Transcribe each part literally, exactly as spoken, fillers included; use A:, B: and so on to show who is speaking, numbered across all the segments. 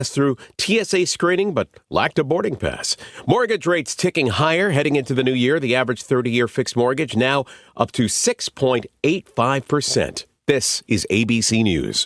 A: through T S A screening but lacked a boarding pass. Mortgage rates ticking higher heading into the new year. The average thirty-year fixed mortgage now up to six point eight five percent. This is A B C News.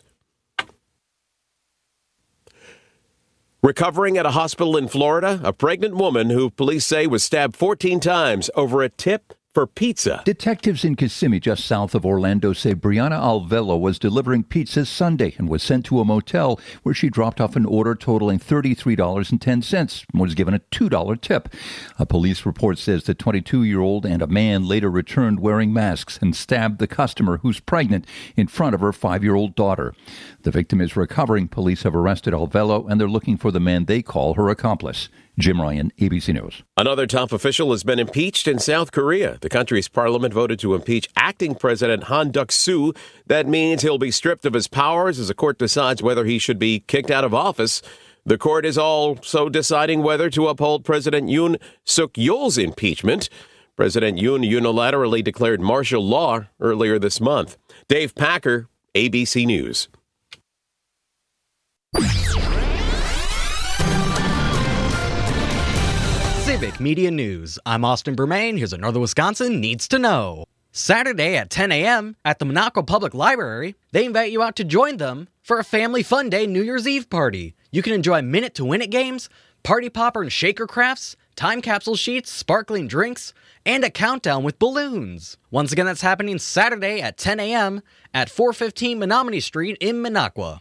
A: Recovering at a hospital in Florida, a pregnant woman who police say was stabbed fourteen times over a tip for pizza.
B: Detectives in Kissimmee, just south of Orlando, say Brianna Alvelo was delivering pizzas Sunday and was sent to a motel where she dropped off an order totaling thirty-three dollars and ten cents and was given a two dollars tip. A police report says the twenty-two-year-old and a man later returned wearing masks and stabbed the customer, who's pregnant, in front of her five-year-old daughter. The victim is recovering. Police have arrested Alvelo and they're looking for the man they call her accomplice. Jim Ryan, A B C News.
A: Another top official has been impeached in South Korea. The country's parliament voted to impeach acting President Han Duck-soo. That means he'll be stripped of his powers as the court decides whether he should be kicked out of office. The court is also deciding whether to uphold President Yoon Suk-yeol's impeachment. President Yoon unilaterally declared martial law earlier this month. Dave Packer, A B C News.
C: Civic Media News. I'm Austin Bermain. Here's what Northern Wisconsin needs to know. Saturday at ten a.m. at the Minocqua Public Library, they invite you out to join them for a family fun day New Year's Eve party. You can enjoy minute-to-win-it games, party popper and shaker crafts, time capsule sheets, sparkling drinks, and a countdown with balloons. Once again, that's happening Saturday at ten a.m. at four fifteen Menominee Street in Minocqua.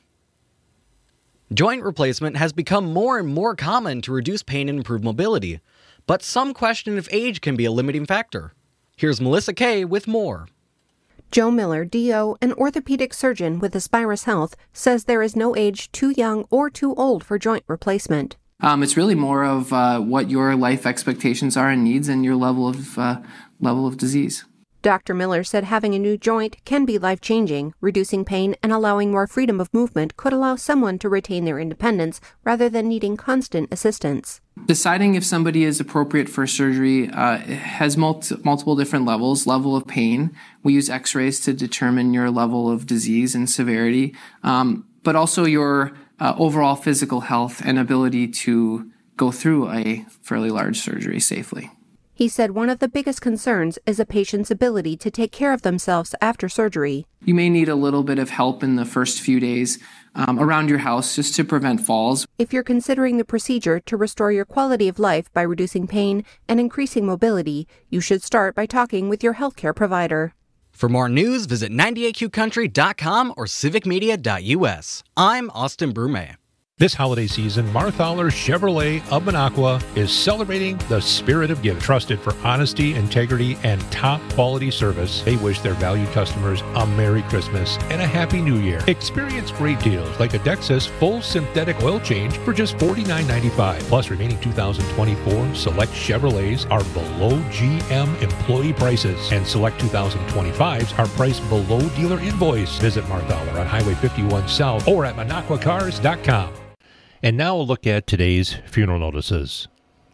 C: Joint replacement has become more and more common to reduce pain and improve mobility, but some question if age can be a limiting factor. Here's Melissa Kay with more.
D: Joe Miller, D O, an orthopedic surgeon with Aspirus Health, says there is no age too young or too old for joint replacement.
E: Um, it's really more of uh, what your life expectations are and needs and your level of uh, level of disease.
D: Doctor Miller said having a new joint can be life-changing. Reducing pain and allowing more freedom of movement could allow someone to retain their independence rather than needing constant assistance.
E: Deciding if somebody is appropriate for surgery uh, has multi- multiple different levels. Level of pain. We use x-rays to determine your level of disease and severity, um, but also your uh, overall physical health and ability to go through a fairly large surgery safely.
D: He said one of the biggest concerns is a patient's ability to take care of themselves after surgery.
E: You may need a little bit of help in the first few days um, around your house just to prevent falls.
D: If you're considering the procedure to restore your quality of life by reducing pain and increasing mobility, you should start by talking with your healthcare provider.
C: For more news, visit ninety-eight Q country dot com or civic media dot U S. I'm Austin Brume.
F: This holiday season, Marthaler Chevrolet of Minocqua is celebrating the spirit of giving. Trusted for honesty, integrity, and top-quality service, they wish their valued customers a Merry Christmas and a Happy New Year. Experience great deals like a Dexus full synthetic oil change for just forty-nine ninety-five. Plus, remaining two thousand twenty-four select Chevrolets are below G M employee prices, and select two thousand twenty-fives are priced below dealer invoice. Visit Marthaler on Highway fifty-one South or at minocqua cars dot com. And now a look at today's funeral notices.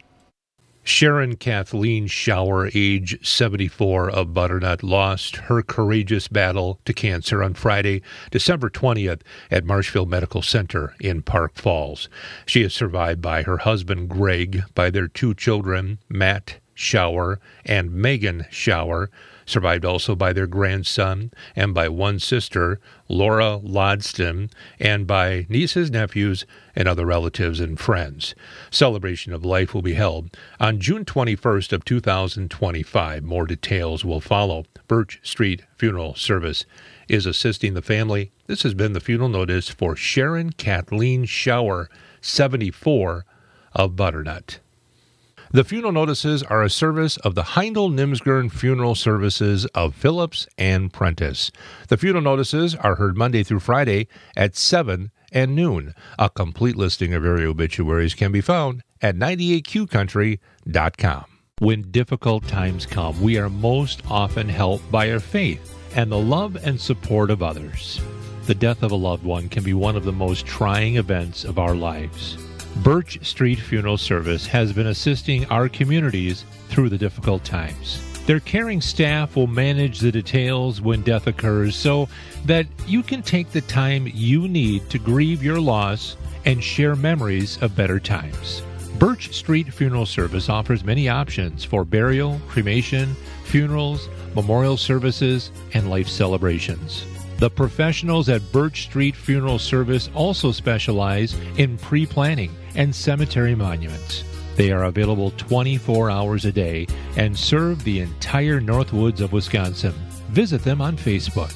F: Sharon Kathleen Shower, age seventy-four, of Butternut, lost her courageous battle to cancer on Friday, December twentieth, at Marshfield Medical Center in Park Falls. She is survived by her husband, Greg, by their two children, Matt Shower and Megan Shower, survived also by their grandson and by one sister, Laura Lodston, and by nieces, nephews, and other relatives and friends. Celebration of life will be held on June twenty-first of two thousand twenty-five. More details will follow. Birch Street Funeral Service is assisting the family. This has been the funeral notice for Sharon Kathleen Shower, seventy-four, of Butternut. The funeral notices are a service of the Heindel Nimsgern Funeral Services of Phillips and Prentice. The funeral notices are heard Monday through Friday at seven and noon. A complete listing of area obituaries can be found at ninety-eight Q country dot com. When difficult times come, we are most often helped by our faith and the love and support of others. The death of a loved one can be one of the most trying events of our lives. Birch Street Funeral Service has been assisting our communities through the difficult times. Their caring staff will manage the details when death occurs so that you can take the time you need to grieve your loss and share memories of better times. Birch Street Funeral Service offers many options for burial, cremation, funerals, memorial services, and life celebrations. The professionals at Birch Street Funeral Service also specialize in pre-planning and cemetery monuments. They are available twenty-four hours a day and serve the entire Northwoods of Wisconsin. Visit them on Facebook.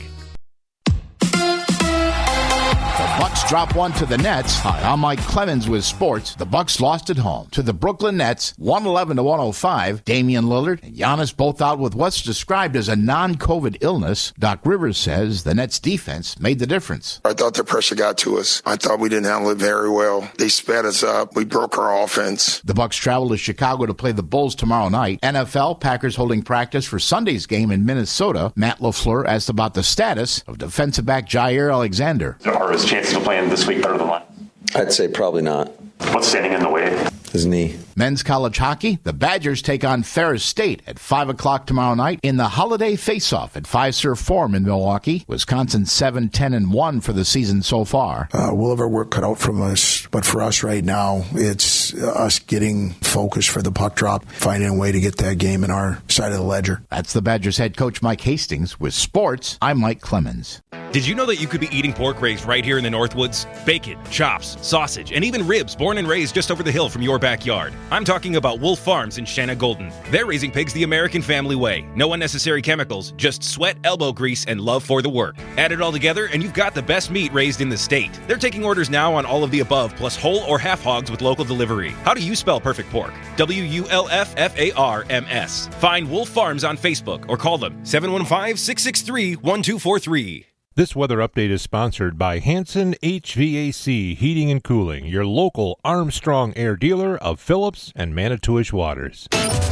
G: Bucks drop one to the Nets. Hi, I'm Mike Clemens with sports. The Bucks lost at home to the Brooklyn Nets, one eleven to one oh five. Damian Lillard and Giannis both out with what's described as a non-COVID illness. Doc Rivers says the Nets defense made the difference.
H: I thought the pressure got to us. I thought we didn't handle it very well. They sped us up. We broke our offense.
G: The Bucks travel to Chicago to play the Bulls tomorrow night. N F L, Packers holding practice for Sunday's game in Minnesota. Matt LaFleur asked about the status of defensive back Jair Alexander.
I: Are his chances of playing this week better than last?
J: I'd say probably not.
I: What's standing in the way?
J: His knee.
G: Men's college hockey, the Badgers take on Ferris State at five o'clock tomorrow night in the Holiday Face-Off at Fiserv Forum in Milwaukee. Wisconsin seven ten and one for the season so far.
K: Uh, we'll have our work cut out from us, but for us right now, it's us getting focused for the puck drop, finding a way to get that game in our side of the ledger.
G: That's the Badgers head coach Mike Hastings. With sports, I'm Mike Clemens.
L: Did you know that you could be eating pork raised right here in the Northwoods? Bacon, chops, sausage, and even ribs born and raised just over the hill from your backyard. I'm talking about Wolf Farms in Shanna Golden. They're raising pigs the American family way. No unnecessary chemicals, just sweat, elbow grease, and love for the work. Add it all together and you've got the best meat raised in the state. They're taking orders now on all of the above, plus whole or half hogs with local delivery. How do you spell perfect pork? W U L F F A R M S. Find Wolf Farms on Facebook or call them seven one five, six six three, one two four three.
F: This weather update is sponsored by Hanson H V A C Heating and Cooling, your local Armstrong Air dealer of Phillips and Manitowish Waters.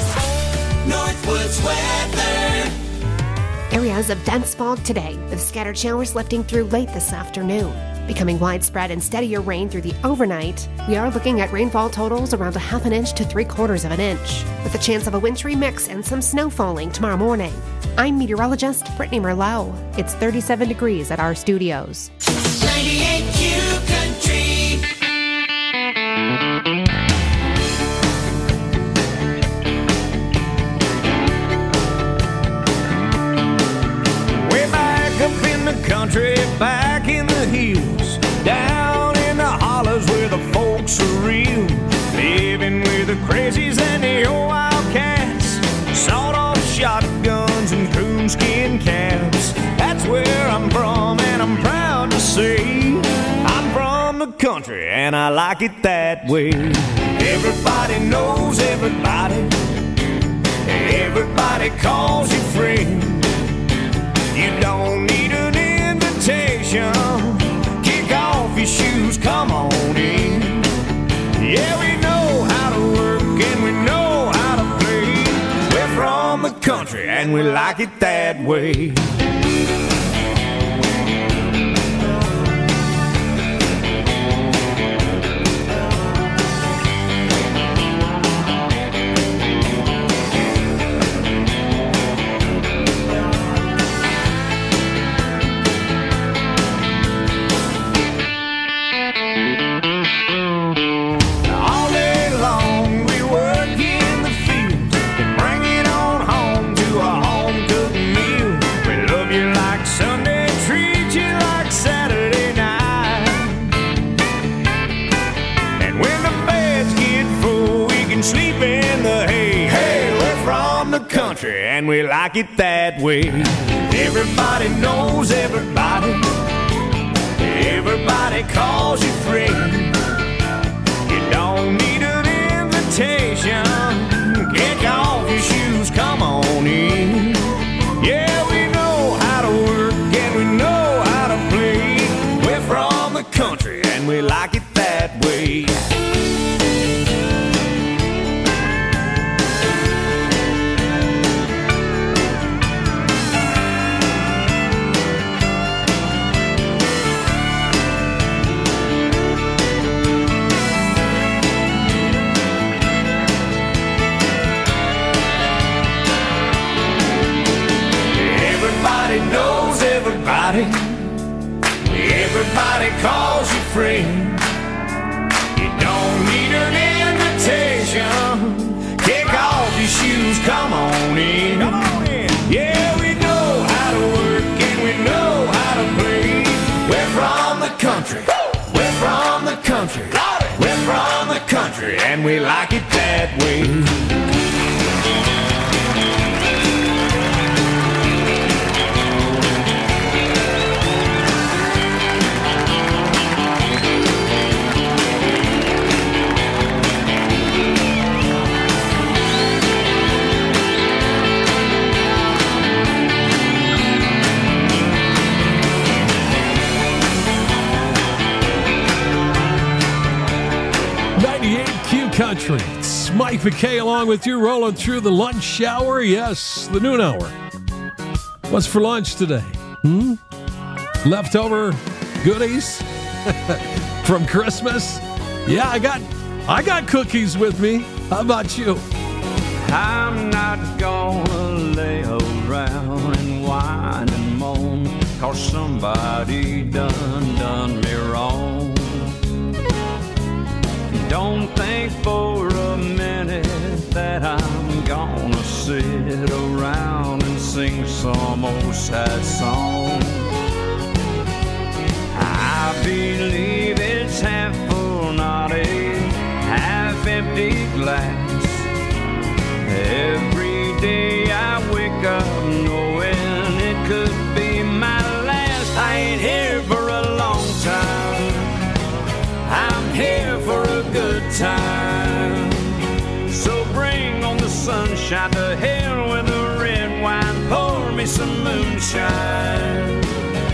M: Northwoods weather.
N: Areas of dense fog today, with scattered showers lifting through late this afternoon. Becoming widespread and steadier rain through the overnight, we are looking at rainfall totals around a half an inch to three quarters of an inch, with a chance of a wintry mix and some snow falling tomorrow morning. I'm meteorologist Brittany Merlot. It's thirty-seven degrees at our studios.
M: ninety-eight Q Country.
O: Way back up in the country, back in the hills, down in the hollers where the folks are real, living with the crazies and the old wildcats, sawed-off shotguns and coonskin caps. That's where I'm from, and I'm proud to say I'm from the country, and I like it that way. Everybody knows everybody, everybody calls you friend. You don't need an invitation. Kick off your shoes, come on in. Yeah, we know how to work and we know how to play. We're from the country and we like it that way. And we like it that way. Everybody knows everybody, everybody calls you friend. You don't need an invitation. Kick off your shoes, come on in. Yeah, we know how to work and we know how to play. We're from the country and we like it that way. Knows everybody, everybody calls you friend. come on in. Come on in. Yeah, we know how to work and we know how to play. We're from the country. We're from the country. We're from the country and we like it that way.
J: ninety-eight Q Country. It's Mike McKay along with you, rolling through the lunch hour. Yes, the noon hour. What's for lunch today? Hmm? Leftover goodies from Christmas? Yeah, I got I got cookies with me. How about you?
O: I'm not gonna lay around and whine and moan, 'cause somebody done done me wrong. Don't think for a minute that I'm gonna sit around and sing some old sad song. I believe it's half full, not a half empty glass. Every day I wake up knowing it could be my last. I ain't here for a long time, I'm here for a good time. So bring on the sunshine, to hell with the red wine, pour me some moonshine.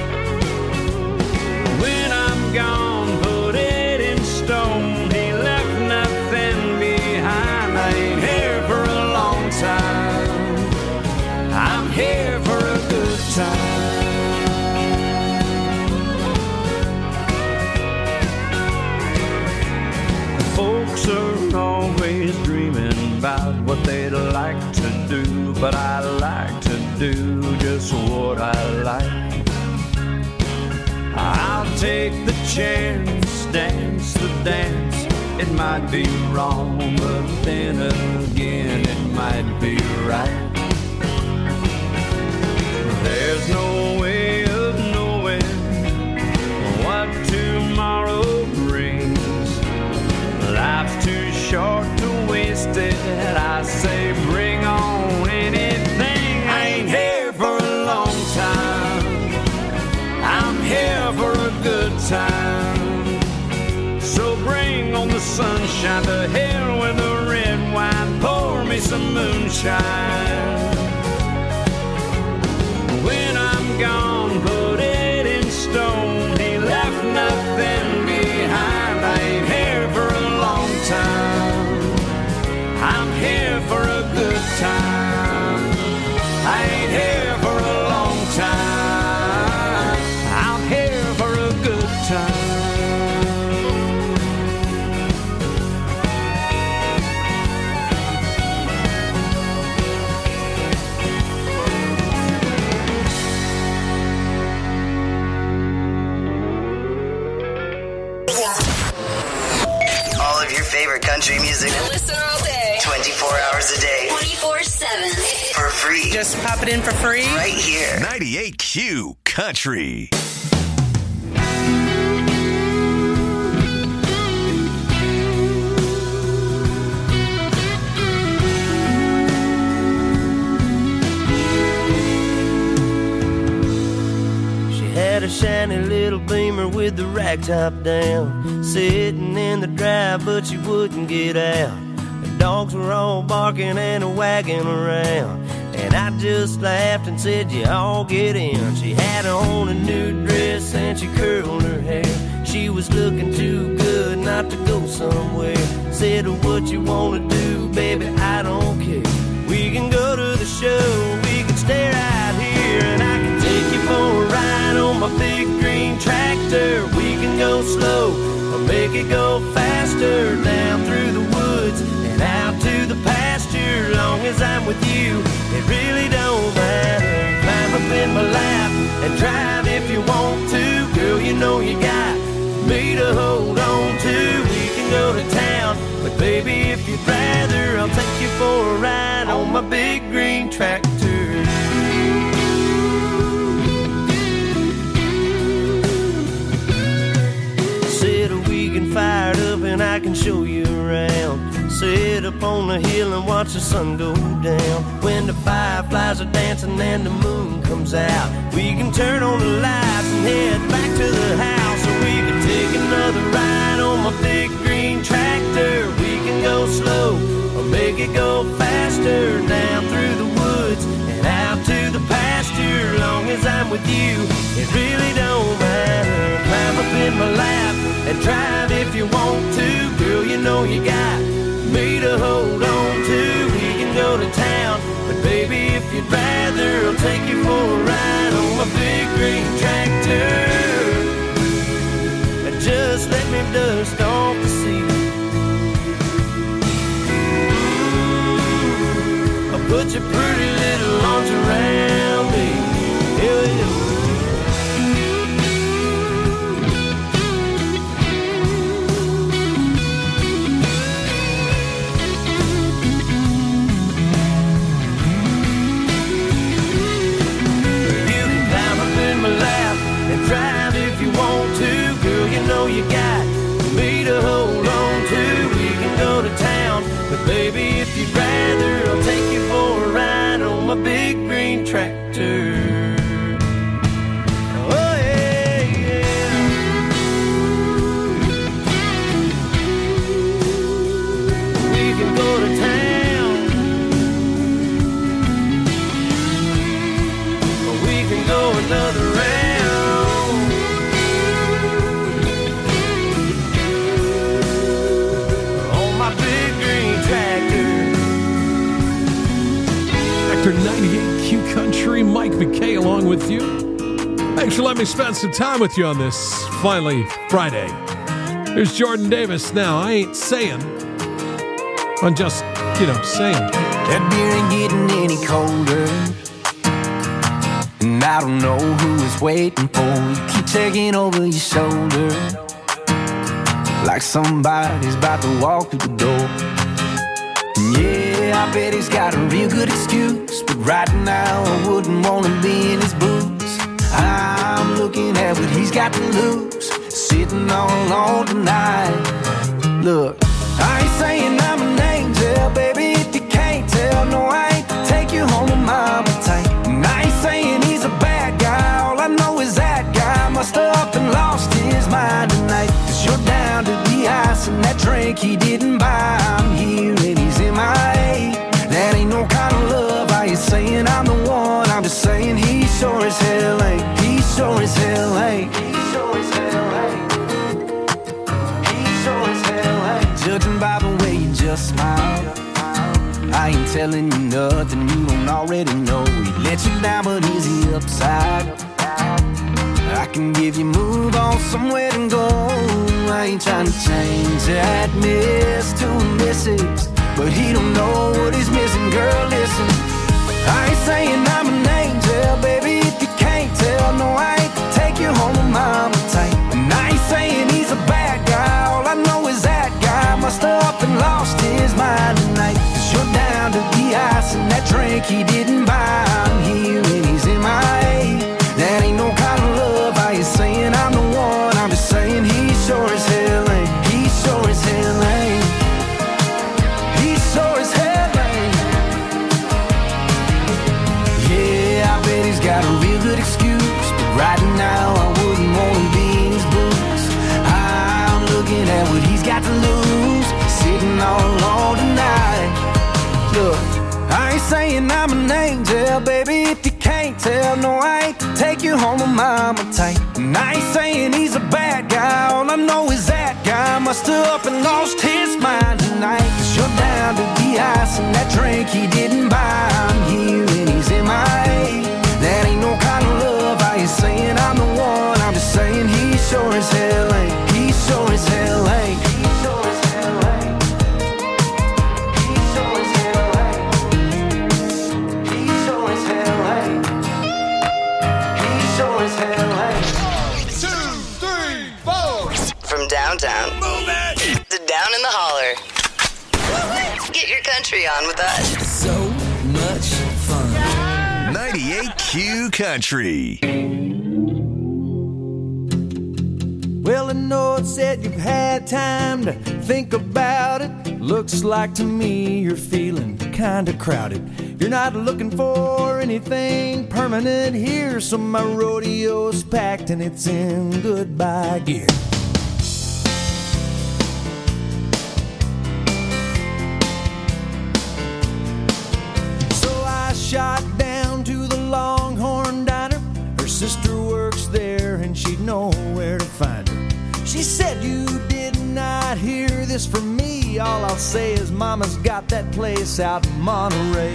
O: When I'm gone, put it in stone, he left nothing behind. I ain't here for a long time, I'm here for a good time. Folks are always dreaming about what they'd like to do, but I like to do just what I like. I'll take the chance, dance the dance. It might be wrong, but then again it might be right. There's no way of knowing what tomorrow brings. Life's too short to waste it. I say bring on anything. I ain't here for a long time, I'm here for a good time. So bring on the sunshine, to hell with the red wine, pour me some moonshine. When I'm gone, put it in stone, he left nothing behind. I ain't here for a long time, I'm here for a good time. I ain't here for a long time, I'm here for a good time.
P: All of your favorite country music.
Q: Listen all day.
P: twenty-four hours a day.
Q: twenty-four seven.
P: For free.
Q: Just pop it in for free.
P: Right here.
R: ninety-eight Q Country.
S: Had a shiny little Beamer with the rag top down, sitting in the drive, but she wouldn't get out. The dogs were all barking and wagging around, and I just laughed and said, you all get in. She had on a new dress and she curled her hair. She was looking too good not to go somewhere. Said, what you wanna do, baby, I don't care. We can go to the show, we can stay right here, and I can take you for a ride on my big green tractor. We can go slow or make it go faster, down through the woods and out to the pasture. Long as I'm with you, it really don't matter. Climb up in my lap and drive if you want to. Girl, you know you got me to hold on to. We can go to town, but baby, if you'd rather, I'll take you for a ride on my my big green tractor. Said we can fire it up and I can show you around. Sit up on the hill and watch the sun go down. When the fireflies are dancing and the moon comes out, we can turn on the lights and head back to the house. Or we can take another ride on my big green tractor. We can go slow or make it go faster, down through the woods and out to the pasture. Long as I'm with you, it really don't matter. Climb up in my lap and drive if you want to. Girl, you know you got me to hold on to. We can go to town, but baby, if you'd rather, I'll take you for a ride on my big green tractor. Just let me dust off the seat. Ooh, I'll put your pretty little arms around me. Yeah, yeah. Drive if you want to, girl, you know you got me to hold on to. We can go to town, but baby, if you'd rather, I'll take you for a ride on my big green tractor. Oh yeah, yeah. We can go to town, or we can go another round.
J: ninety-eight Q Country, Mike McKay along with you. Thanks for letting me spend some time with you on this finally Friday. Here's Jordan Davis now. I ain't saying. I'm just, you know, saying.
O: That beer ain't getting any colder, and I don't know who is waiting for you. Keep checking over your shoulder like somebody's about to walk through the door. Yeah, I bet he's got a real good excuse, but right now I wouldn't want to be in his boots. I'm looking at what he's got to lose, sitting all alone tonight. Look, I ain't saying I'm an angel, baby, if you can't tell. No, I ain't to take you home with mama tight. And I ain't saying he's a bad guy, all I know is that guy must have up and lost his mind tonight. Cause you're down to the ice and that drink he didn't buy. I'm here and he's in my A. That ain't no kind of love. I ain't saying I'm the one, I'm just saying he sure as hell ain't. He sure as hell ain't. He sure as hell ain't. He sure as hell ain't. Judging by the way you just smile, I ain't telling you nothing you don't already know. He let you down, but is he upside? I can give you move on somewhere to go. I ain't trying to change that miss to a missus, but he don't know what he's missing. Girl, listen, I ain't saying I'm an angel, baby, if you can't tell. No, I ain't to take you home with mama tight. And I ain't saying he's a bad guy, all I know is that guy must have up and lost his mind tonight. Cause you're down to the ice and that drink he didn't buy. I'm here and he's in my A. That ain't no kind of love. I ain't saying I'm the one, I'm just saying he sure as hell ain't. He sure as hell ain't. He sure as hell ain't. Yeah, I bet he's got a real good excuse, but right now I wouldn't want to be in his boots. I'm looking at what he's got to lose, sitting all alone tonight. Look, I ain't saying I'm an angel, baby, if you can't tell. No, I ain't to take you home with mama tight. And I ain't saying he's a bad guy, all I know is that guy must have up and lost his mind tonight. Cause you're down to the ice and that drink he didn't buy. I'm here and he's in my A. That ain't no kind of love. I ain't saying I'm the one, I'm just saying he sure as hell ain't. He sure as hell ain't. He sure as hell ain't. He sure as hell ain't. He sure as hell ain't. He sure as hell ain't.
M: Two, three, four. From downtown to down in the holler. Get your country on with us.
T: So
R: ninety-eight Q Country.
O: Well, I know it said you've had time to think about it. Looks like to me you're feeling kinda crowded. You're not looking for anything permanent here, so my rodeo's packed and it's in goodbye gear. So I shot down to the Longhorn Diner. Her sister works there and she'd know where to find her. She said you did not hear this from me. All I'll say is Mama's got that place out in Monterey.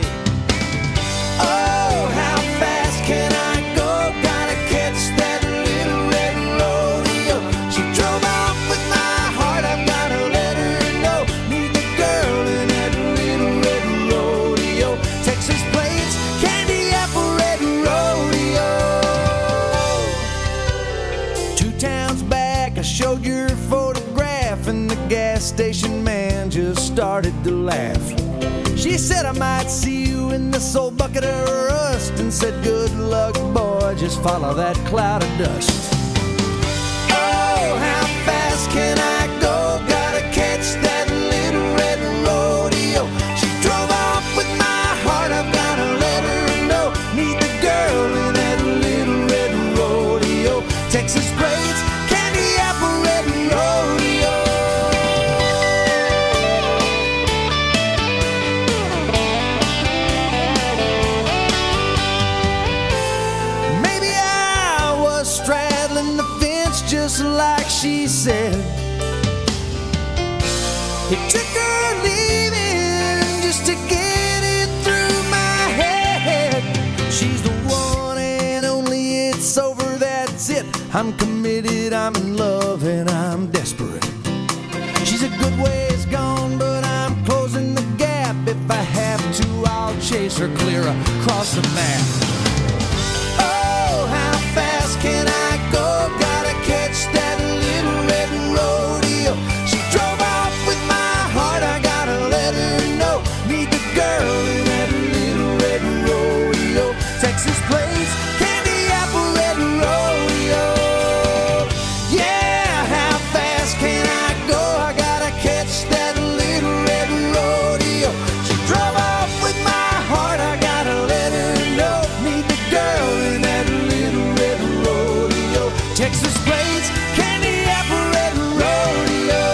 O: Oh, how fast can I go? Gotta catch that little red rodeo. She drove off with my heart, I've gotta let her know. Need the girl in that little red rodeo. Texas Plains, Candy Apple Red Rodeo. Two towns back, I showed your photograph, and the gas station man just started to laugh. She said I might see you in this old bucket of rust, and said good luck, boy, just follow that cloud of dust. Oh, how fast can I go? Gotta catch that little red rodeo. She drove off with my heart, I've gotta let her know. Need the girl in that little red rodeo. Texas Plains, Candy Apple Red Rodeo. Just like she said, it took her leaving just to get it through my head. She's the one and only, it's over, that's it. I'm committed, I'm in love, and I'm desperate. She's a good ways gone, but I'm closing the gap. If I have to, I'll chase her clear across the map. Oh, how fast can I go? Gotta catch that little red rodeo. She drove off with my heart, I gotta let her know. Need the girl in that little red rodeo. Texas Plains, Candy Apple Red Rodeo. Yeah, how fast can I go? I gotta catch that little red rodeo. She drove off with my heart, I gotta let her know. Need the girl in that little red rodeo. Texas Plains, Candy Apple Red Rodeo.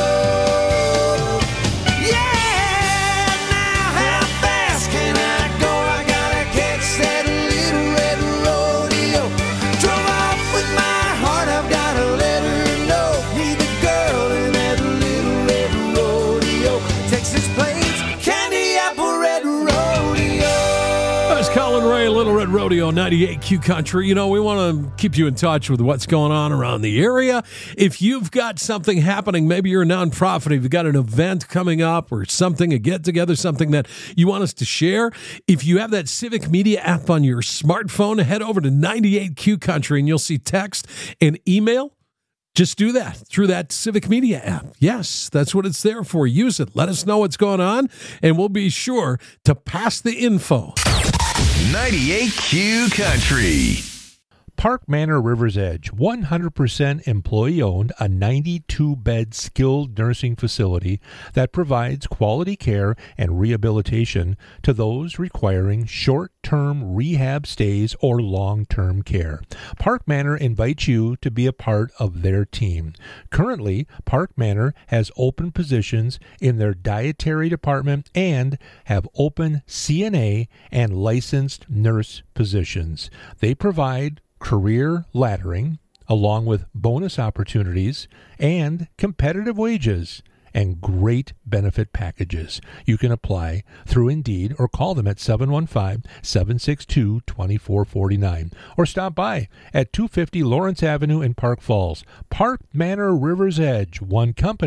O: Yeah, now how fast can I go? I gotta catch that little red rodeo. Drove off with my heart, I've gotta let her know. Need the girl in that little red rodeo. Texas Plains, Candy Apple Red Rodeo.
J: That's Colin Ray, Little Red Rodeo, ninety-eight Q Country. You know, we want to keep you in touch with what's going on around the area. If you've got something happening, maybe you're a nonprofit, if you've got an event coming up or something, a get-together, something that you want us to share, if you have that Civic Media app on your smartphone, head over to ninety-eight Q Country and you'll see text and email. Just do that through that Civic Media app. Yes, that's what it's there for. Use it. Let us know what's going on, and we'll be sure to pass the info.
R: ninety-eight Q Country.
F: Park Manor River's Edge, one hundred percent employee-owned, a ninety-two bed skilled nursing facility that provides quality care and rehabilitation to those requiring short-term rehab stays or long-term care. Park Manor invites you to be a part of their team. Currently, Park Manor has open positions in their dietary department and have open C N A and licensed nurse positions. They provide career laddering, along with bonus opportunities and competitive wages and great benefit packages. You can apply through Indeed or call them at seven one five, seven six two, two four four nine or stop by at two fifty Lawrence Avenue in Park Falls. Park Manor River's Edge, one company,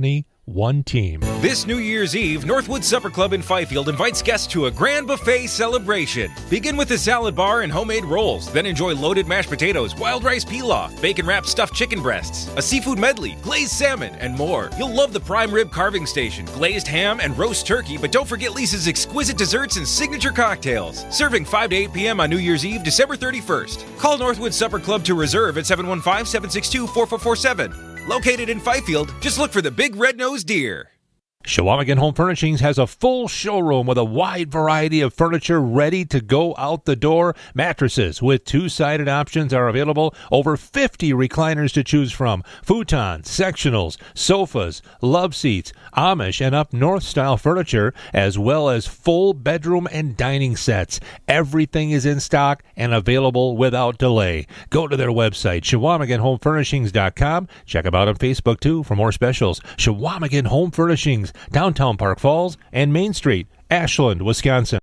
F: one team.
L: This New Year's Eve, Northwood Supper Club in Fifield invites guests to a grand buffet celebration. Begin with a salad bar and homemade rolls, then enjoy loaded mashed potatoes, wild rice pilaf, bacon-wrapped stuffed chicken breasts, a seafood medley, glazed salmon, and more. You'll love the prime rib carving station, glazed ham, and roast turkey, but don't forget Lisa's exquisite desserts and signature cocktails. Serving five to eight p.m. on New Year's Eve, December thirty-first. Call Northwood Supper Club to reserve at seven one five, seven six two, four four four seven. Located in Fifield, just look for the big red-nosed deer.
F: Shawamigan Home Furnishings has a full showroom with a wide variety of furniture ready to go out the door. Mattresses with two-sided options are available. Over fifty recliners to choose from. Futons, sectionals, sofas, love seats, Amish and up north style furniture, as well as full bedroom and dining sets. Everything is in stock and available without delay. Go to their website, Shawamigan Home Furnishings dot com. Check them out on Facebook, too, for more specials. Shawamigan Home Furnishings, downtown Park Falls and Main Street, Ashland, Wisconsin.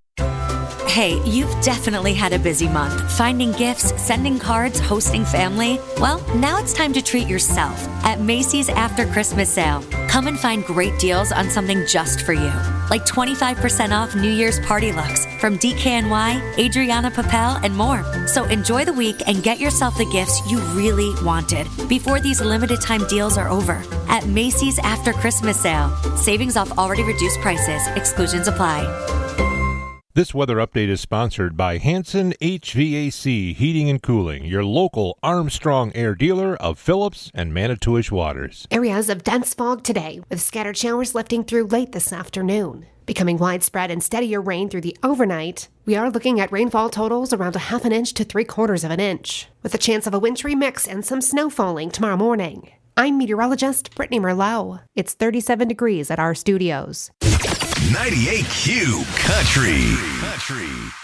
T: Hey, you've definitely had a busy month. Finding gifts, sending cards, hosting family. Well, now it's time to treat yourself at Macy's After Christmas Sale. Come and find great deals on something just for you. Like twenty-five percent off New Year's party looks from D K N Y, Adriana Papel, and more. So enjoy the week and get yourself the gifts you really wanted before these limited time deals are over. At Macy's After Christmas Sale. Savings off already reduced prices. Exclusions apply.
F: This weather update is sponsored by Hanson H V A C Heating and Cooling, your local Armstrong Air dealer of Phillips and Manitowish waters.
N: Areas of dense fog today, with scattered showers lifting through late this afternoon. Becoming widespread and steadier rain through the overnight, we are looking at rainfall totals around a half an inch to three quarters of an inch, with a chance of a wintry mix and some snow falling tomorrow morning. I'm meteorologist Brittany Merlot. It's thirty-seven degrees at our studios.
R: ninety-eight Q Country. Country.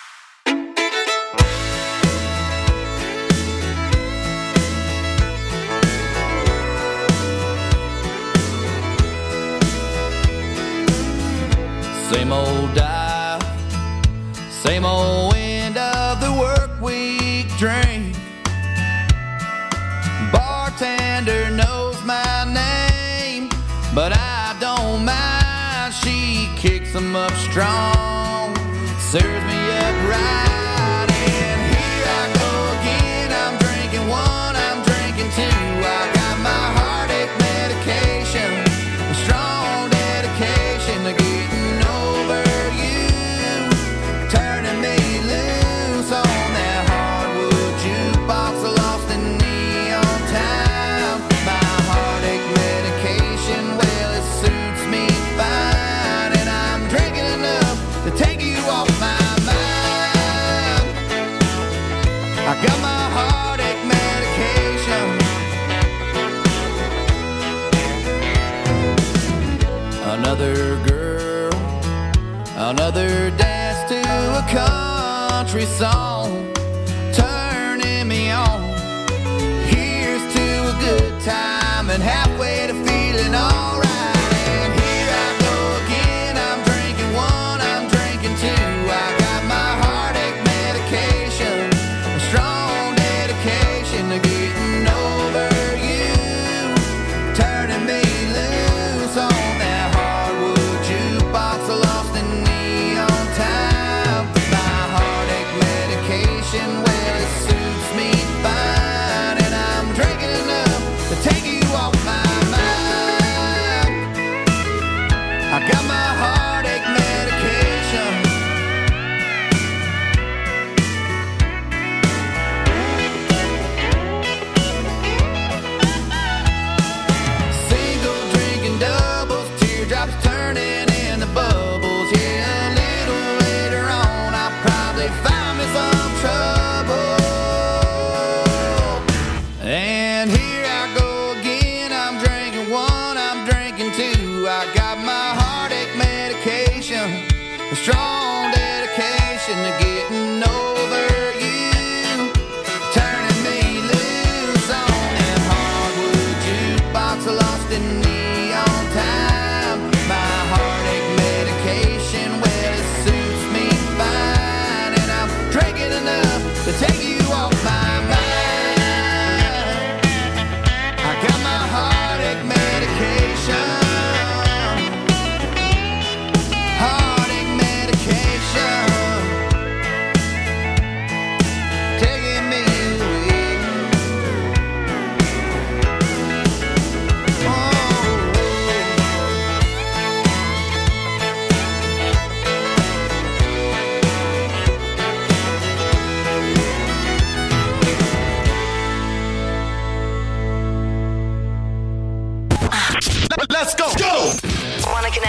U: Same old dial, same old end of the work week drink. Bartender knows my name, but I don't mind. She kicks them up strong, serves me up right, and here I go again. I'm drinking one, I'm drinking two. I got my heartache medication, a strong dedication to getting over you, turning me loose on that hardwood jukebox, lost in neon time. My heartache medication, well, it suits me fine, and I'm drinking enough to take you off my mind. I got my heartache medication. Another girl, another dance to a country song, turning me on. Here's to a good time and halfway to feeling alright. And here I go again, I'm drinking one, I'm drinking two. I got my heartache medication, a strong dedication to getting over you, turning me loose on that hardwood jukebox, lost in neon time. My heartache medication.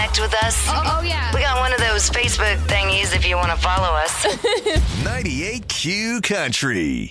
M: connect with us?
Q: Oh, oh, yeah.
M: We got one of those Facebook thingies if you want to follow us.
R: ninety-eight Q Country.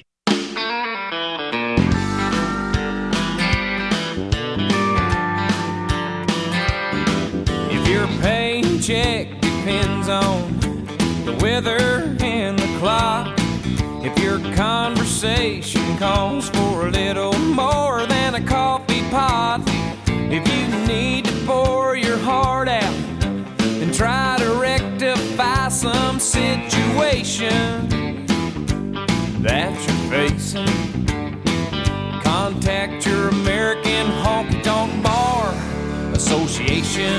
O: If your paycheck depends on the weather and the clock, if your conversation calls for a little more than a coffee pot, if you need to pour your heart out and try to rectify some situation that you're facing, contact your American Honky Tonk Bar Association.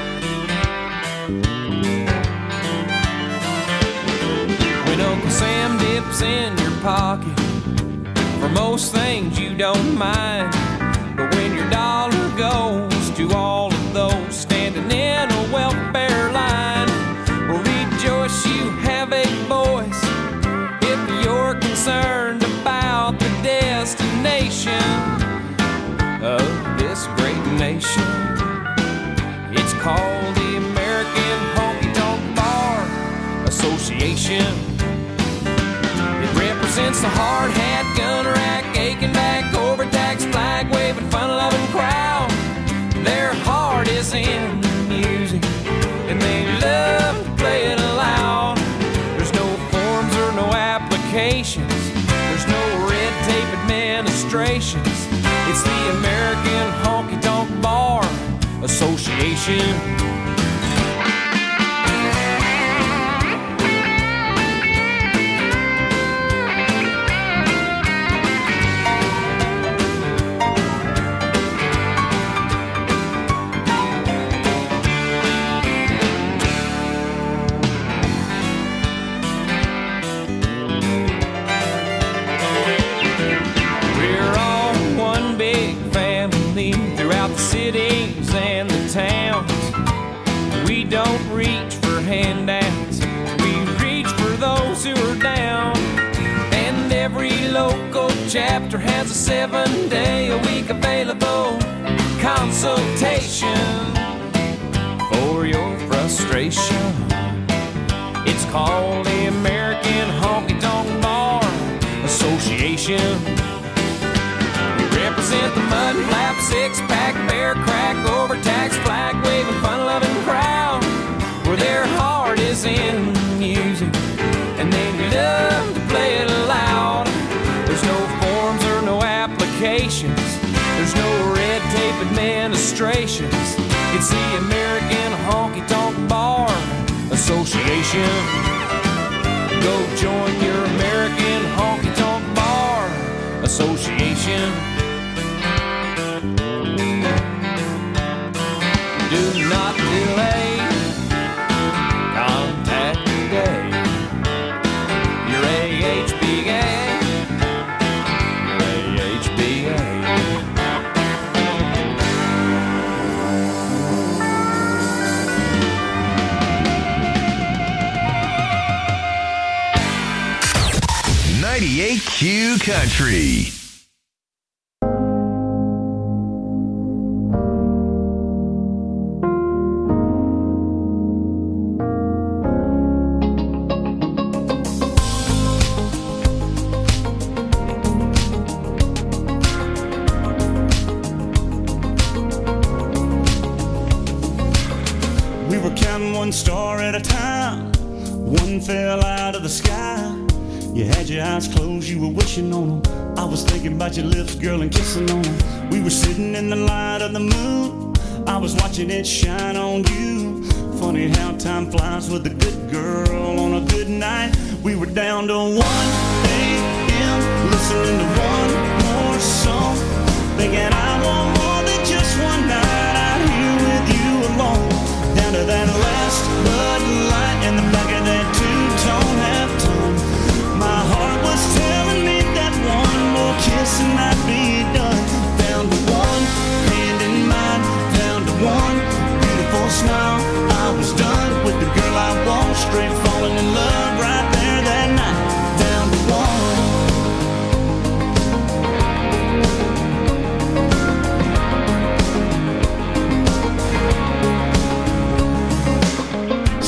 O: When Uncle Sam dips in your pocket, for most things you don't mind, but when your dollar goes to all of those standing in a welfare line, well, rejoice you have a voice if you're concerned about the destination of this great nation. It's called the American Honky Tonk Bar Association. It represents the hard hat, gun rack, aching back, overtaxed, flag waving, fun loving crowd. Their heart is in the music and they love to play it loud. There's no forms or no applications, there's no red tape administrations. It's the American Honky Tonk Bar Association. Cities and the towns, we don't reach for handouts, we reach for those who are down. And every local chapter has a seven day a week available consultation for your frustration. It's called the American Honky Tonk Bar Association. Represent the mud flap, six pack, bear crack, overtaxed, flag waving, fun loving crowd, where their heart is in music and they love to play it loud. There's no forms or no applications, there's no red tape administrations. It's the American Honky Tonk Bar Association. Go join your American Honky Tonk Bar Association. Do not delay, contact today your A H B A, your A H B A.
R: ninety-eight Q Country.
B: One star at a time, one fell out of the sky. You had your eyes closed, you were wishing on them. I was thinking about your lips, girl, and kissing on them. We were sitting in the light of the moon, I was watching it shine on you. Funny how time flies with a good girl on a good night. We were down to one a m, listening to one more song, thinking I want more than just one night out here with you alone. Down to that last Bud Light in the back of that two-tone half-tone. My heart was telling me that one more kiss and I'd be done. Down to one, hand in mine, down to one beautiful smile. I was done with the girl I want, straight falling in love right there that night. Down to one.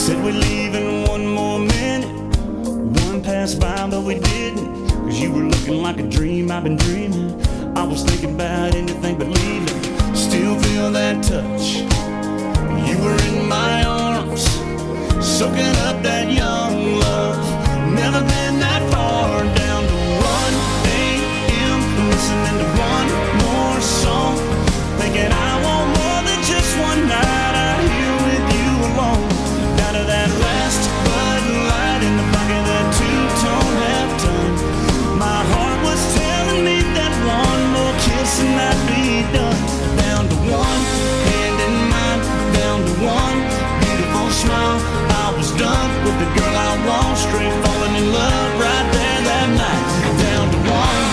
B: Said we'd leave in one more minute. One passed by, but we didn't. Cause you were looking like a dream I've been dreaming. I was thinking about anything but leaving. Still feel that touch. You were in my arms, soaking up that young love. Never been that far. Down to one a.m. listening to one more song, thinking I want more than just one night out here with you alone. Down to that last Bud Light in the back of that two-tone half-ton. My heart was telling me that one more kiss and I'd be done. Down to one hand in mine, down to one beautiful smile. I was done with the girl I want, straight falling in love right there that night. Down to one.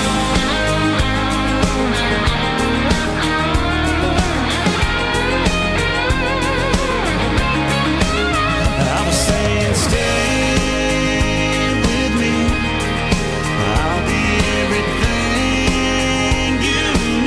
B: I was saying stay with me, I'll be everything you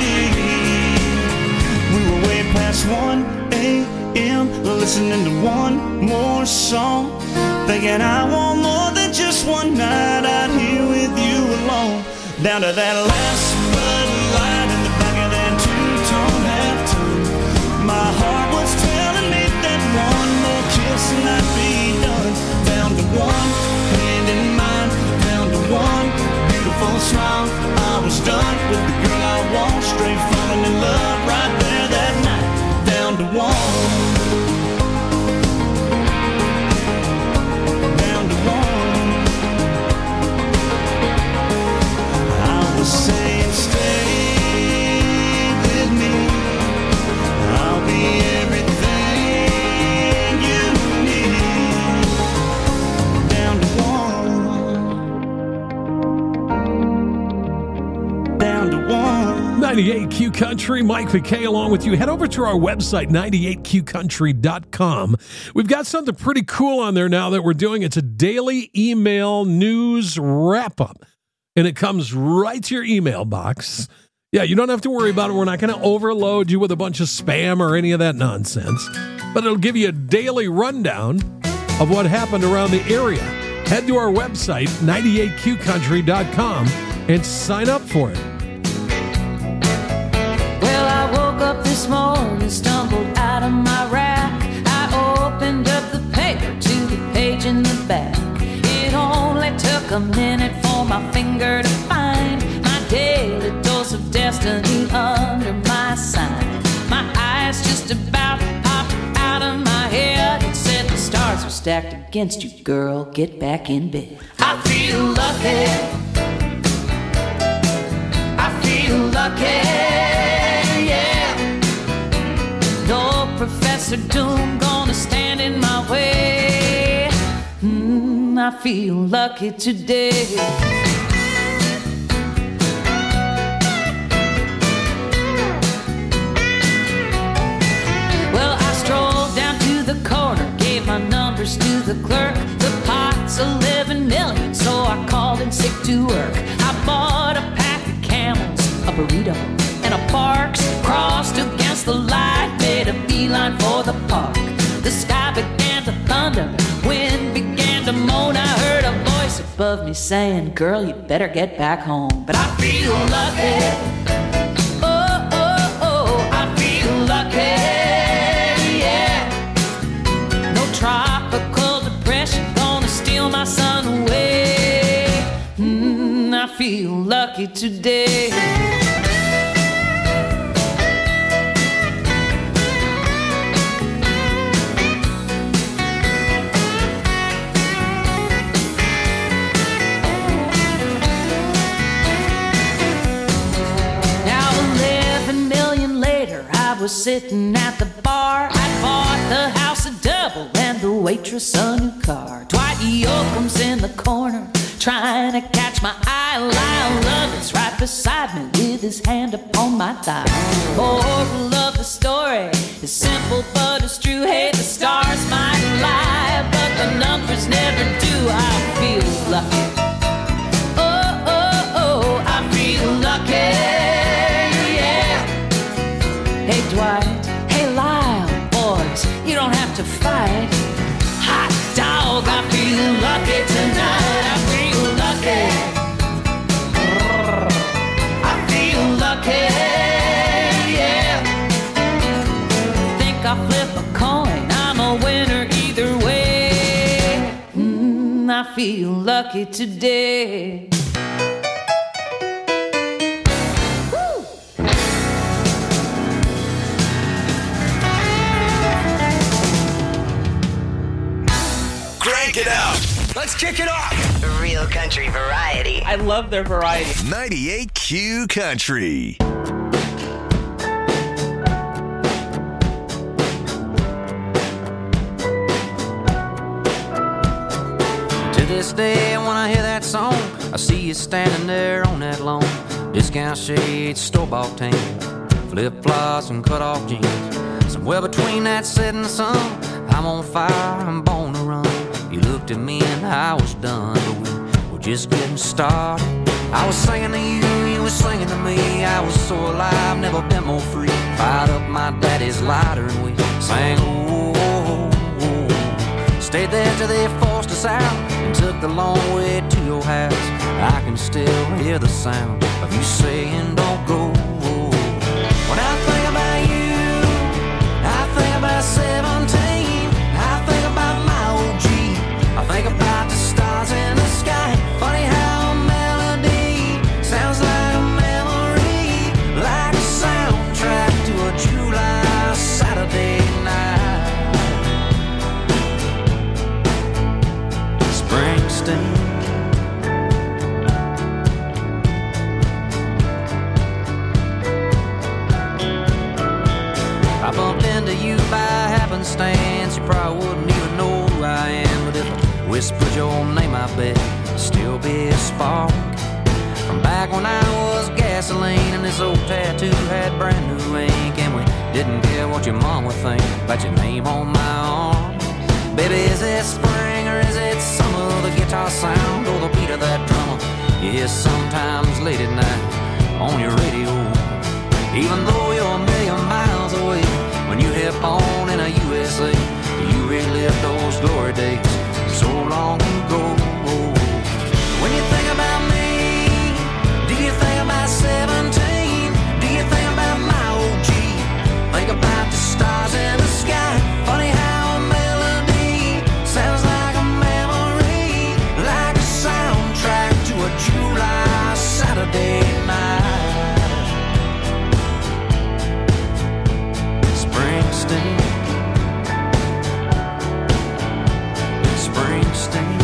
B: need. We were way past one a.m. listening to one more song, thinking I want more than just one night out here with you alone. Down to that last Bud Light in the back of that two-tone half-ton. My heart was telling me that one more kiss and I'd be done. Down to one hand in mine, down to one beautiful smile. I was done with the girl I want, straight falling in love right there that night. Down to one. Saying stay with me, I'll be everything you need. Down to one. Down to one.
J: ninety-eight Q Country, Mike McKay along with you. Head over to our website, ninety-eight q country dot com. We've got something pretty cool on there now that we're doing. It's a daily email news wrap-up. And it comes right to your email box. Yeah, you don't have to worry about it. We're not going to overload you with a bunch of spam or any of that nonsense. But it'll give you a daily rundown of what happened around the area. Head to our website, ninety-eight q country dot com, and sign up for it.
A: Well, I woke up this morning, stumbled out of my rack. I opened up the paper to the page in the back. It only took a minute for my finger to find my daily dose of destiny under my sign. My eyes just about popped out of my head. It said the stars are stacked against you, girl, get back in bed. I feel lucky, I feel lucky, yeah. No Professor Doom gonna stand in my way. Mm, I feel lucky today. Well, I strolled down to the corner, gave my numbers to the clerk. The pot's eleven million, so I called in sick to work. I bought a pack of Camels, a burrito, and a Parks. Crossed against the light, made a beeline for the park. The sky began to thunder, wind began to moan. I heard a voice above me saying, girl, you better get back home. But I feel lucky, oh, oh, oh, I feel lucky, yeah. No tropical depression gonna steal my sun away. Mm, I feel lucky today. Was sitting at the bar. I bought the house a double and the waitress a new car. Dwight Yoakam's in the corner trying to catch my eye. Lyle Lovett's right beside me with his hand upon my thigh. Moral of the story is simple but it's true. Hey, the stars might lie, but the numbers never do. I feel lucky. Oh, oh, oh, I feel lucky. Hey Dwight, hey Lyle, boys, you don't have to fight. Hot feel lucky tonight. I feel lucky. I feel lucky. Yeah. Think I flip a coin. I'm a winner either way. Mm, I feel lucky today.
R: Crank it up.
P: Let's kick it off. Real country variety.
E: I love their variety.
R: ninety-eight Q Country.
V: To this day, when I hear that song, I see you standing there on that lawn. Discount shades, store-bought tan, flip-flops and cut-off jeans. Somewhere between that setting sun, I'm on fire, I'm born to run. You looked at me and I was done, but we were just getting started. I was singing to you, you were singing to me. I was so alive, never been more free. Fired up my daddy's lighter and we sang, oh, oh, oh. Stayed there till they forced us out and took the long way to your house. I can still hear the sound of you saying, don't go. When I think about you, I think about seventeen. I think about my O G. I think about the stars in the sky. Funny how a melody sounds like a memory, like a soundtrack to a July Saturday night. Springsteen. I bumped into you by happenstance. You probably wouldn't even know who I am, but if I whispered your name, I bet it'd still be a spark. From back when I was gasoline and this old tattoo had brand new ink, and we didn't care what your mom would think about your name on my arm. Baby, is it spring or is it summer? The guitar sound or the beat of that drummer you hear sometimes late at night on your radio. Even though you're a million miles away, when you hip on in a U S A, you relive those glory days so long ago. When you think about me, do you think about seventeen? Do you think about my O G? Think about the stars in the sky. Funny how a melody sounds like a memory, like a soundtrack to a July Saturday night. Springsteen. Springsteen.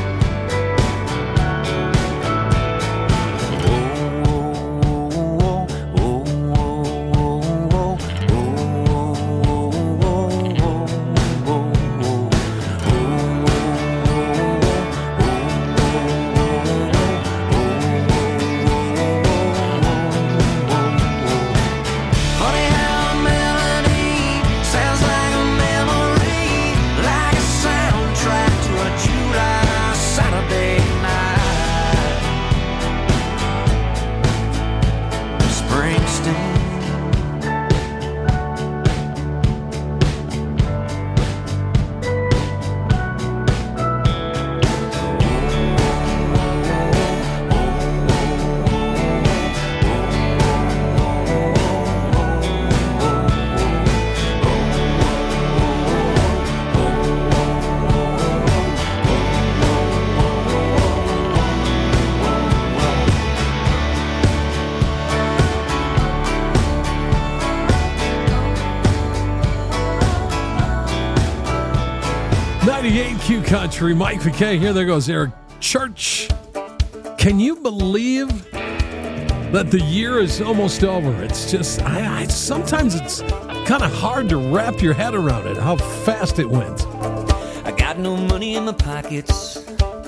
J: ninety-eight Q Country, Mike McKay here. There goes Eric Church. Can you believe that the year is almost over? It's just, I, I sometimes it's kind of hard to wrap your head around it, how fast it went.
A: I got no money in my pockets.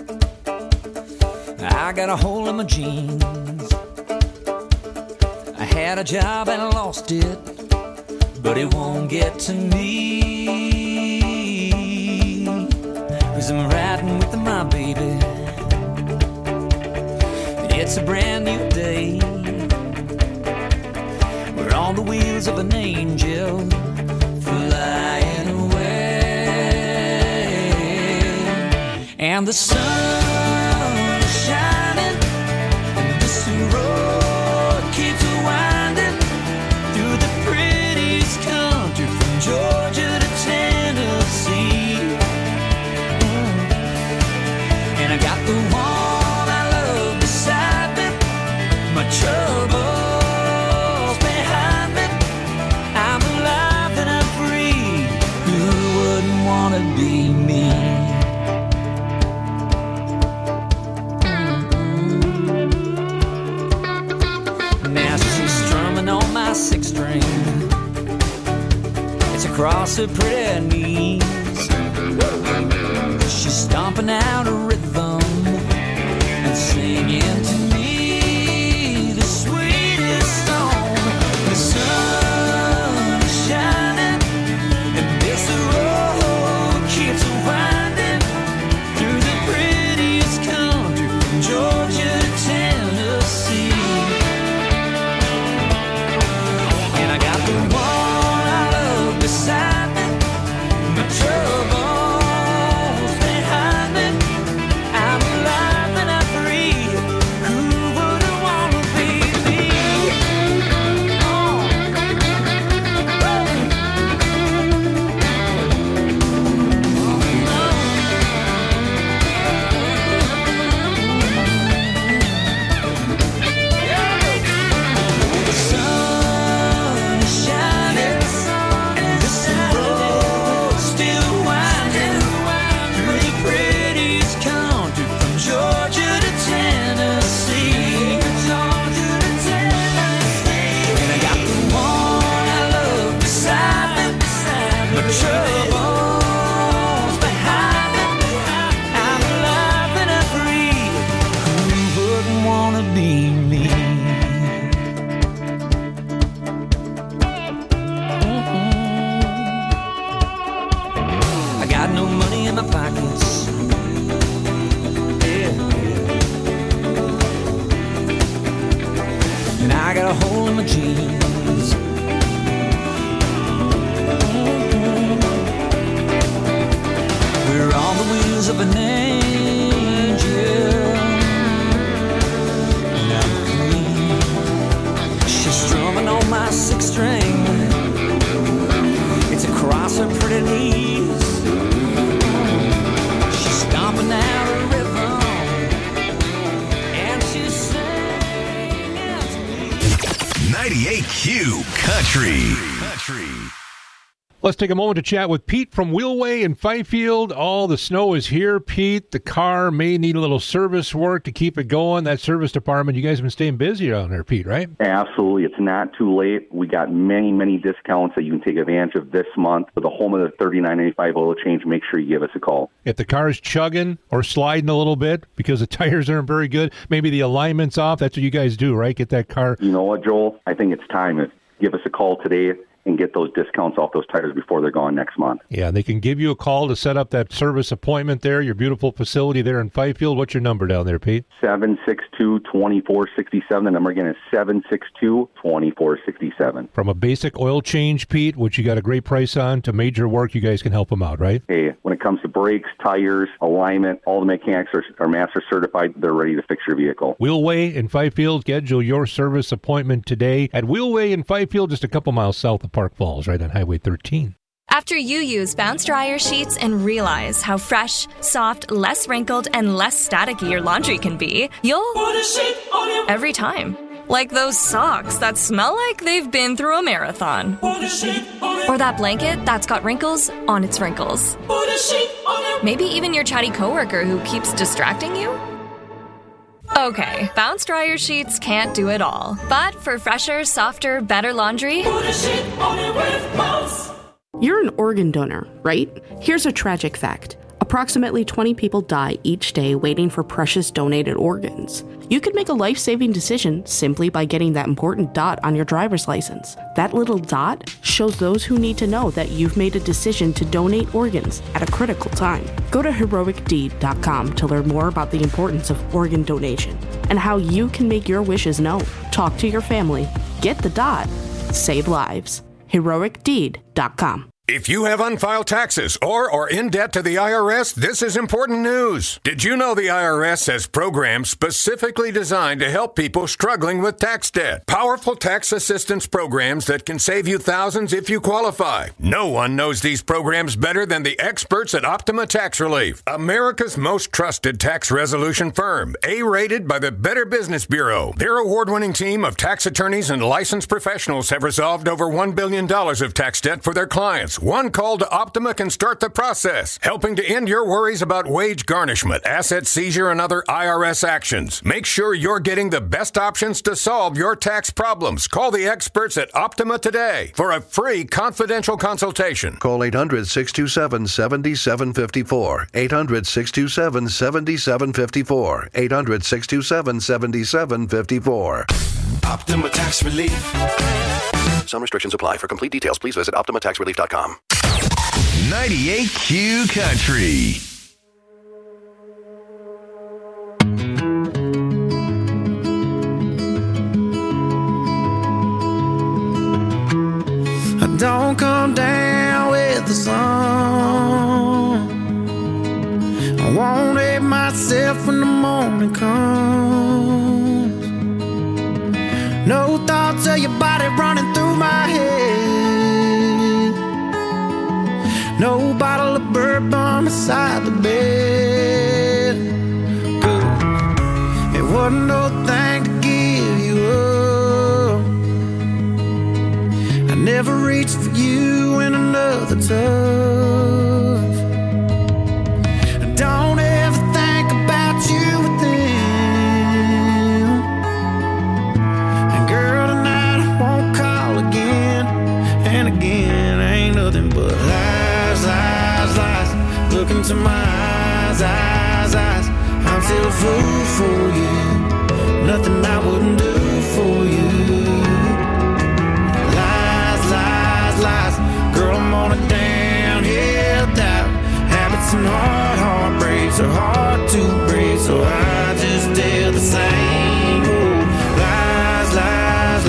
A: I got a hole in my jeans. I had a job and I lost it, but it won't get to me. 'Cause I'm riding with my baby. It's a brand new day. We're on the wheels of an angel flying away. And the sun is shining, and this road keeps winding through the prettiest country from Georgia to Tennessee. And I got the one I love beside me, my troubles behind me. I'm alive and I'm free. Who wouldn't want to be me? Now she's strumming on my six string. It's across her pretty knees. She's stomping out a rhythm and singing to me the sweetest song. The sun is shining and this road keeps winding through the prettiest country from Georgia to Tennessee. And I got the one I love beside me, my troubles behind me. I'm alive and I'm free. Who wouldn't want to be me? The sun is shining and this road still winding through the prettiest country from Georgia to Tennessee. Georgia to Tennessee. And I got the one I love beside me, my troubles behind me. I'm alive and I'm free. Who wouldn't want to be me? I got no money in my pockets. Yeah, yeah. And I got a hole in my jeans. We're on the wheels of an angel. And I'm clean. She's strumming on my six string. It's across her pretty knees. She's stomping out a rhythm, and she's singing to me.
R: ninety-eight Q Country. Country.
F: Let's take a moment to chat with Pete from Wheelway in Fifield. All the snow is here, Pete. The car may need a little service work to keep it going. That service department, you guys have been staying busy down there, Pete, right?
D: Absolutely. It's not too late. We got many, many discounts that you can take advantage of this month. For the home of the thirty-nine ninety-five oil change, make sure you give us a call.
F: If the car is chugging or sliding a little bit because the tires aren't very good, maybe the alignment's off, that's what you guys do, right? Get that car.
D: You know what, Joel? I think it's time. Give us a call today and get those discounts off those tires before they're gone next month.
F: Yeah, they can give you a call to set up that service appointment there, your beautiful facility there in Fifield. What's your number down there, Pete?
D: seven six two, two four six seven. The number again is seven six two, two four six seven.
F: From a basic oil change, Pete, which you got a great price on, to major work, you guys can help them out, right?
D: Hey, when it comes to brakes, tires, alignment, all the mechanics are, are master certified. They're ready to fix your vehicle.
F: Wheelway in Fifield. Schedule your service appointment today at Wheelway in Fifield, just a couple miles south of Park Falls, right on Highway thirteen.
E: After you use Bounce Dryer sheets and realize how fresh, soft, less wrinkled, and less staticky your laundry can be, you'll put a sheet on your every time. Like those socks that smell like they've been through a marathon. Put a sheet on it. Or that blanket that's got wrinkles on its wrinkles. Put a sheet on it. Maybe even your chatty coworker who keeps distracting you. Okay, Bounce Dryer sheets can't do it all. But for fresher, softer, better laundry, put a sheet on it with Bounce.
W: You're an organ donor, right? Here's a tragic fact. Approximately twenty people die each day waiting for precious donated organs. You could make a life-saving decision simply by getting that important dot on your driver's license. That little dot shows those who need to know that you've made a decision to donate organs at a critical time. Go to heroic deed dot com to learn more about the importance of organ donation and how you can make your wishes known. Talk to your family, get the dot, save lives. heroic deed dot com.
F: If you have unfiled taxes or are in debt to the I R S, this is important news. Did you know the I R S has programs specifically designed to help people struggling with tax debt? Powerful tax assistance programs that can save you thousands if you qualify. No one knows these programs better than the experts at Optima Tax Relief, America's most trusted tax resolution firm, A-rated by the Better Business Bureau. Their award-winning team of tax attorneys and licensed professionals have resolved over one billion dollars of tax debt for their clients. One call to Optima can start the process, helping to end your worries about wage garnishment, asset seizure, and other I R S actions. Make sure you're getting the best options to solve your tax problems. Call the experts at Optima today for a free confidential consultation.
C: Call eight hundred, six two seven, seven seven five four. eight hundred, six two seven, seven seven five four. eight hundred, six two seven, seven seven five four.
R: Optima Tax Relief.
C: Some restrictions apply. For complete details, please visit Optima Tax Relief dot com.
R: ninety-eight Q Country.
O: I don't come down with the sun. I won't hate myself when the morning comes. No thoughts of your body running through my head. No bottle of bourbon beside the bed. Good. It wasn't no thing to give you up. I never reached for you in another touch. I don't ever think about you with them. And girl, tonight I won't call again. And again, ain't nothing but lies, lies, lies. Look into my eyes, eyes, eyes. I'm still a fool for you. Nothing I wouldn't do for you. Lies, lies, lies. Girl, I'm on a downhill dive. Habits and hard heartbreaks are hard to break, so I just tell the same old lies, lies,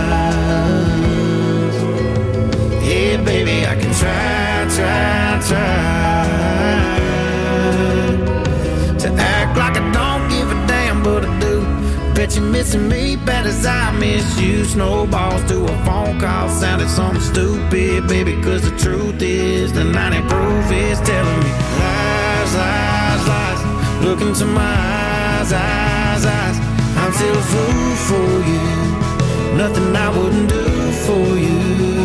O: lies. Hey, baby, I can try, try, try to act like I don't give a damn, but I do. Bet you're missing me bad as I miss you. Snowballs to a phone call sounded something stupid, baby, cause the truth is the ninety proof is telling me lies, lies, lies. Look into my eyes, eyes, eyes. I'm still a fool for you. Nothing I wouldn't do for you.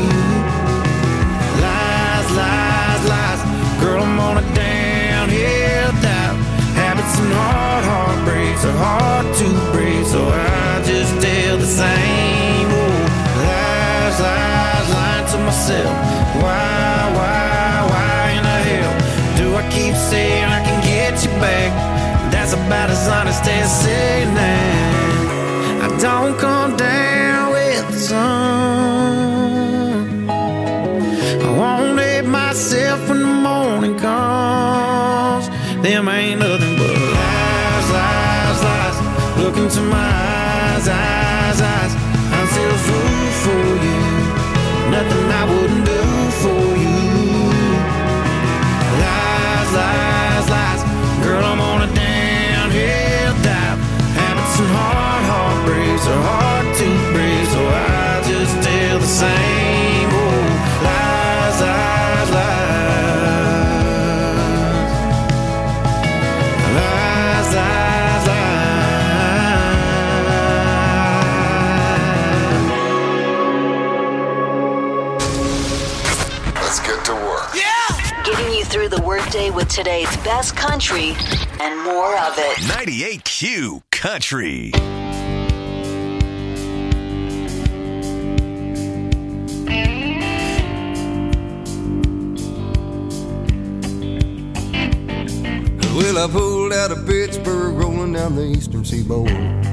O: Lies, lies, lies. Girl, I'm on a downhill dive. Habits and hard heartbreaks are hard to break, so I just tell the same old lies, lies, lying to myself. Why, why, why in the hell do I keep saying I can get you back? That's about as honest as saying that. I don't come down with the sun. I won't hate myself when the morning comes. Them ain't nothing but lies, lies, lies. Look into my eyes, eyes, eyes. I'm still a fool for you. Nothing I wouldn't do for you. Lies, lies, lies. Girl, I'm on a downhill dive. Habits and hard heartbreaks are hard to break, so I just tell the same old lies, lies, lies. Lies, lies,
R: lies. Let's get to work.
Q: Yeah! Getting you through the workday with today's best country and more of it.
R: ninety-eight Q Country.
H: Well, I pulled out of Pittsburgh, rolling down the eastern seaboard.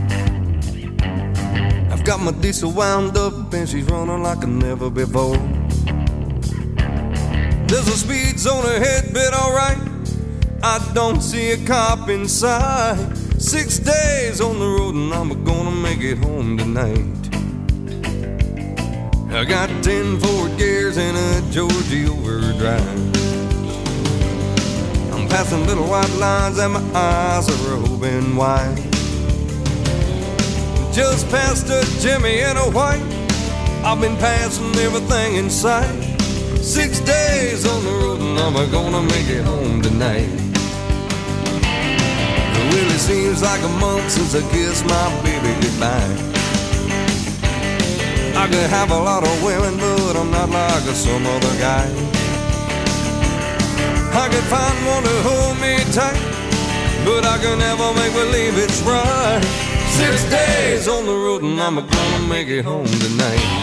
H: I've got my diesel wound up and she's running like never before. There's a speed zone ahead, but alright, I don't see a cop in sight. Six days on the road and I'm gonna make it home tonight. I got ten Ford gears and a Georgia overdrive. I'm passing little white lines and my eyes are open wide. Just past a Jimmy and a white, I've been passing everything in sight. Six days on the road and I'm gonna make it home tonight. It really seems like a month since I kissed my baby goodbye. I could have a lot of women, but I'm not like some other guy. I could find one to hold me tight, but I can never make believe it's right. Six days on the road and I'm gonna make it home tonight.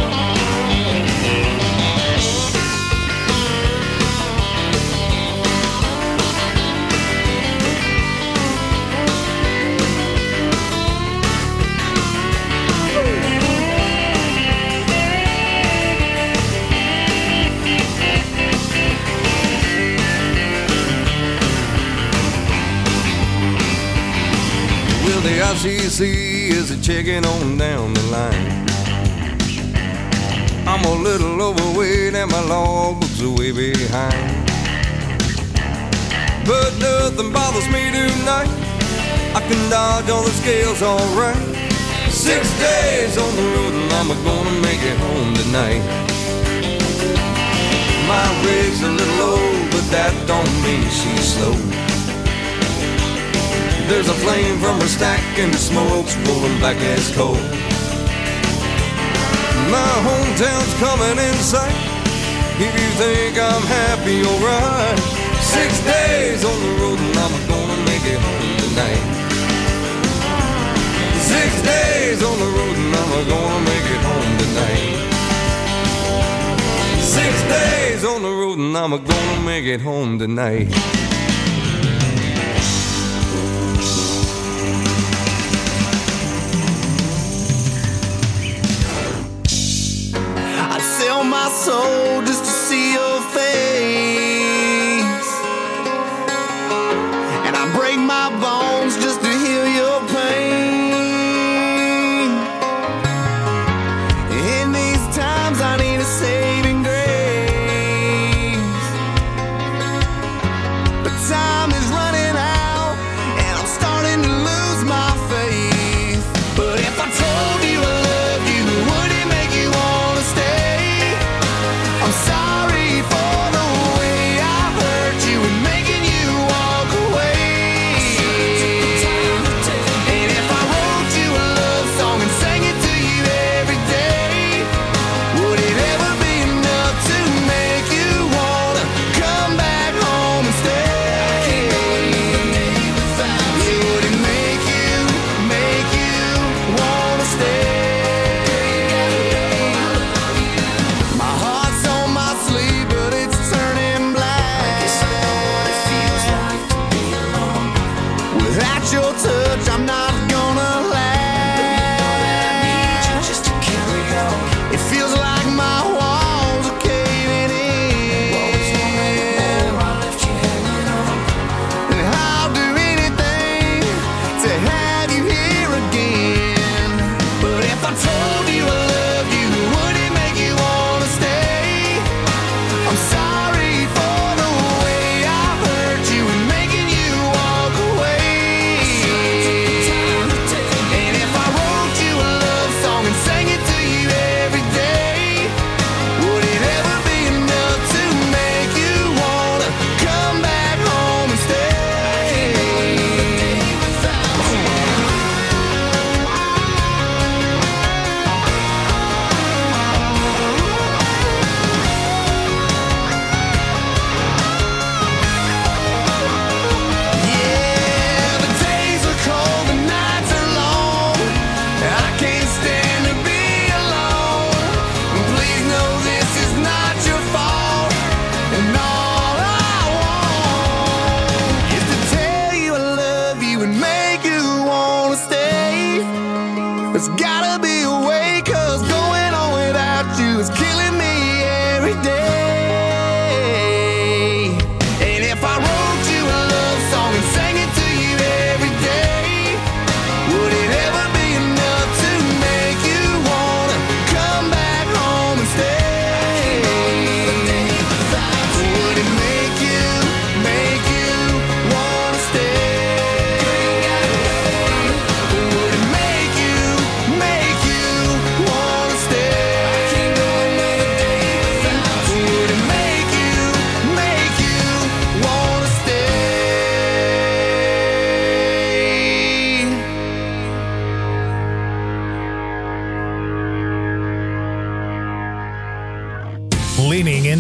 H: The I C C is a checking on down the line. I'm a little overweight and my logbook's are way behind. But nothing bothers me tonight. I can dodge all the scales alright. Six days on the road and I'm gonna make it home tonight. My rig's a little old, but that don't mean she's slow. There's a flame from her stack and the smoke's rolling back as coal. My hometown's coming in sight. If you think I'm happy, alright. Six days on the road and I'm gonna make it home tonight. Six days on the road and I'm gonna make it home tonight. Six days on the road and I'm gonna make it home tonight.
O: Sell my soul just to see your face, and I break my bones just to heal your pain. In these times I need a saving grace, but time is running out and I'm starting to lose my faith. But if I told you I loved you, would it make you wanna stay? I'm sorry for the way I hurt you and making you walk away.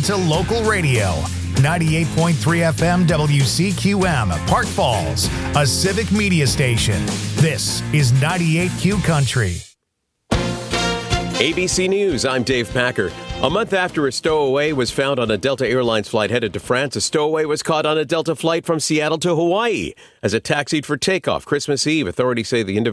G: to local radio. ninety-eight point three F M W C Q M, Park Falls, a civic media station. This is ninety-eight Q Country.
I: A B C News, I'm Dave Packer. A month after a stowaway was found on a Delta Airlines flight headed to France, a stowaway was caught on a Delta flight from Seattle to Hawaii. As it taxied for takeoff Christmas Eve, authorities say the individual